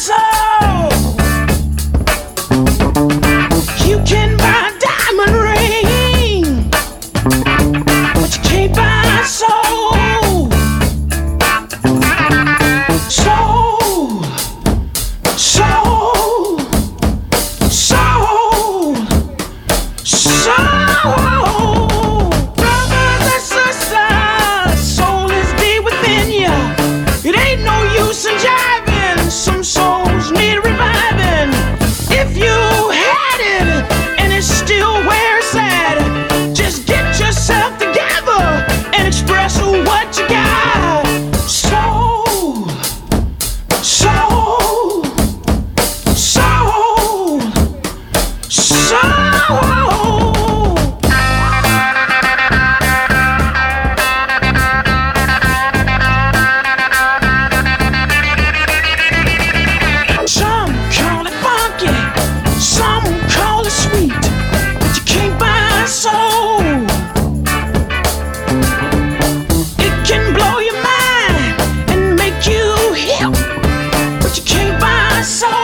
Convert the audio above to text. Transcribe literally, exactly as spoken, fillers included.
soul. You can buy a diamond ring, but you can't buy a soul. Soul, soul, soul, soul. Brothers and sisters, soul is deep within you. It ain't no use in jiving. Some souls need reviving. If you had it and it's still where it's at, just get yourself together and express what you got. Soul, soul, soul, soul. Some call it funky, some call it sweet, but you can't buy a soul. It can blow your mind and make you hip, but you can't buy a soul.